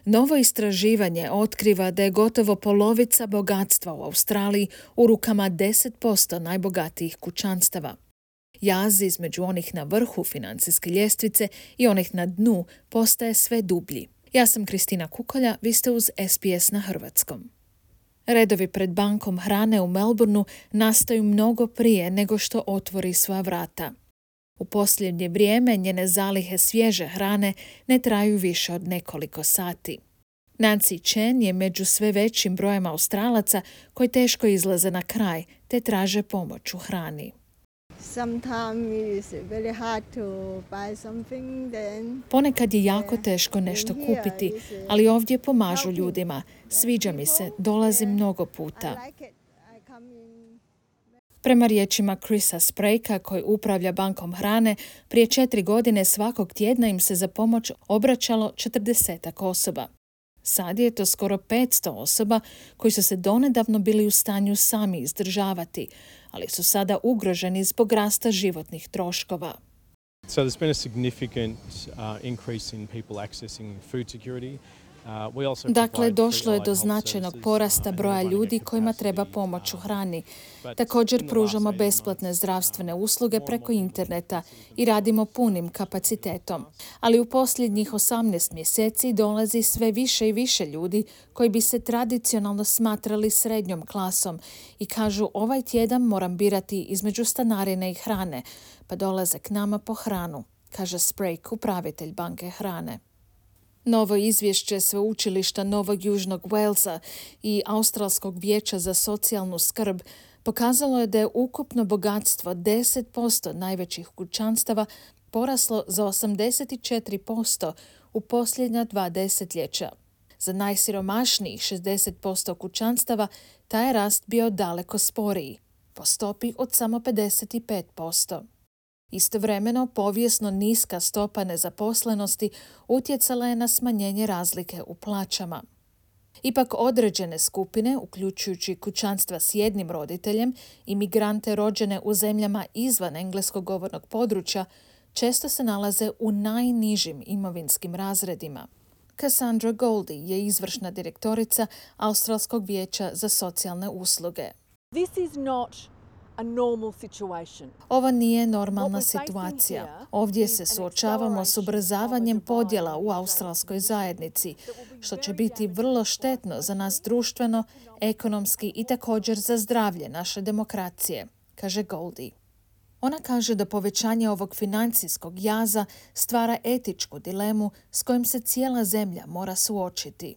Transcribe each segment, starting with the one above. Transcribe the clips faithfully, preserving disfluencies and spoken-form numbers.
Novo istraživanje otkriva da je gotovo polovica bogatstva u Australiji u rukama deset posto najbogatijih kućanstava. Jaz između onih na vrhu financijske ljestvice i onih na dnu postaje sve dublji. Ja sam Kristina Kukolja, vi ste uz S B S na hrvatskom. Redovi pred bankom hrane u Melbourneu nastaju mnogo prije nego što otvori svoja vrata. U posljednje vrijeme njene zalihe svježe hrane ne traju više od nekoliko sati. Nancy Chen je među sve većim brojem Australaca koji teško izlaze na kraj te traže pomoć u hrani. Ponekad je jako teško nešto kupiti, ali ovdje pomažu ljudima. Sviđa mi se, dolazim mnogo puta. Prema riječima Chrisa Sprejka, koji upravlja bankom hrane, prije četiri godine svakog tjedna im se za pomoć obraćalo četrdesetak osoba. Sad je to skoro petsto osoba koji su se donedavno bili u stanju sami izdržavati, ali su sada ugroženi zbog rasta životnih troškova. So there's been a significant uh, increase in people accessing food security. Dakle, došlo je do značajnog porasta broja ljudi kojima treba pomoć u hrani. Također pružamo besplatne zdravstvene usluge preko interneta i radimo punim kapacitetom. Ali u posljednjih osamnaest mjeseci dolazi sve više i više ljudi koji bi se tradicionalno smatrali srednjom klasom i kažu ovaj tjedan moram birati između stanarine i hrane, pa dolaze k nama po hranu, kaže Sprake, upravitelj banke hrane. Novo izvješće Sveučilišta Novog Južnog Walesa i Australskog vijeća za socijalnu skrb pokazalo je da je ukupno bogatstvo deset posto najvećih kućanstava poraslo za osamdeset četiri posto u posljednja dva desetljeća. Za najsiromašnijih šezdeset posto kućanstava taj je rast bio daleko sporiji, po stopi od samo pedeset pet posto. Istovremeno, povijesno niska stopa nezaposlenosti utjecala je na smanjenje razlike u plaćama. Ipak određene skupine, uključujući kućanstva s jednim roditeljem i migrante rođene u zemljama izvan engleskog govornog područja, često se nalaze u najnižim imovinskim razredima. Cassandra Goldie je izvršna direktorica Australskog vijeća za socijalne usluge. This is not a normal situation. Ovo nije normalna situacija. Ovdje se suočavamo s ubrzavanjem podjela u australskoj zajednici, što će biti vrlo štetno za nas društveno, ekonomski i također za zdravlje naše demokracije, kaže Goldie. Ona kaže da povećanje ovog financijskog jaza stvara etičku dilemu s kojim se cijela zemlja mora suočiti.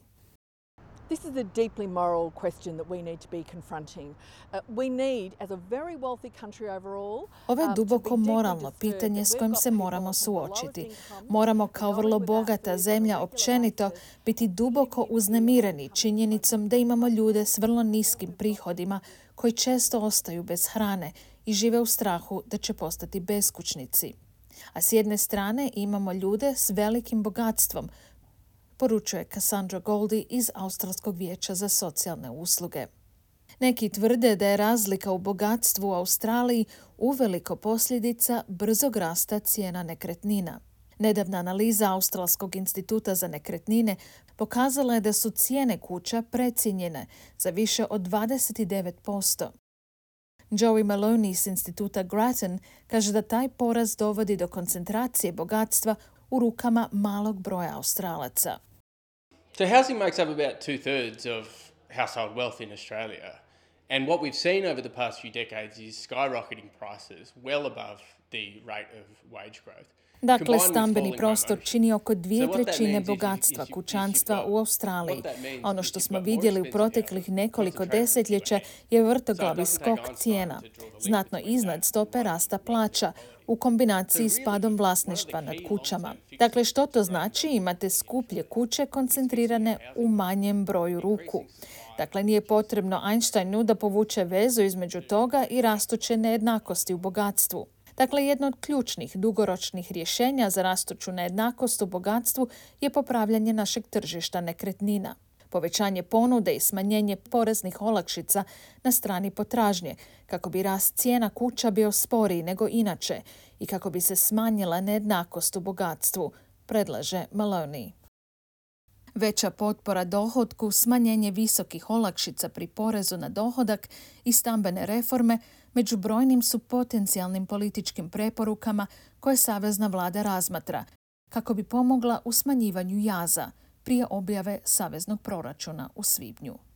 This is a deeply moral question that we need to be confronting. Uh, we need, as a very wealthy country overall, Ovo je duboko moralno pitanje s kojim se moramo suočiti. Moramo kao vrlo bogata zemlja općenito biti duboko uznemireni činjenicom da imamo ljude s vrlo niskim prihodima koji često ostaju bez hrane i žive u strahu da će postati beskućnici. A s jedne strane imamo ljude s velikim bogatstvom, poručuje Cassandra Goldie iz Australskog vijeća za socijalne usluge. Neki tvrde da je razlika u bogatstvu u Australiji uveliko posljedica brzog rasta cijena nekretnina. Nedavna analiza Australskog instituta za nekretnine pokazala je da su cijene kuća precijenjene za više od dvadeset devet posto. Joey Maloney iz instituta Grattan kaže da taj porast dovodi do koncentracije bogatstva u rukama malog broja Australaca. So housing makes up about two-thirds of household wealth in Australia. And what we've seen over the past few decades is skyrocketing prices well above the rate of wage growth. Dakle, stambeni prostor čini oko dvije trećine bogatstva kućanstva u Australiji. Ono što smo vidjeli u proteklih nekoliko desetljeća je vrtoglavi skok cijena, znatno iznad stope rasta plaća, u kombinaciji s padom vlasništva nad kućama. Dakle, što to znači? Imate skuplje kuće koncentrirane u manjem broju ruku. Dakle, nije potrebno Einsteinu da povuče vezu između toga i rastuće nejednakosti u bogatstvu. Dakle, jedno od ključnih dugoročnih rješenja za rastuću nejednakost u bogatstvu je popravljanje našeg tržišta nekretnina. Povećanje ponude i smanjenje poreznih olakšica na strani potražnje, kako bi rast cijena kuća bio sporiji nego inače i kako bi se smanjila nejednakost u bogatstvu, predlaže Maloney. Veća potpora dohotku, smanjenje visokih olakšica pri porezu na dohodak i stambene reforme među brojnim su potencijalnim političkim preporukama koje savezna vlada razmatra, kako bi pomogla u smanjivanju jaza prije objave saveznog proračuna u svibnju.